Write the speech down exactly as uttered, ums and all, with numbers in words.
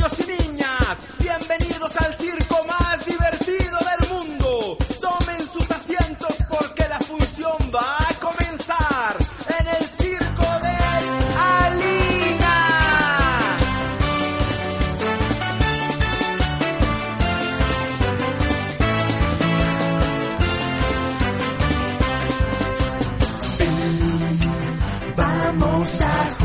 niños y niñas, bienvenidos al circo más divertido del mundo. Tomen sus asientos porque la función va a comenzar en el circo de Alina. Vamos a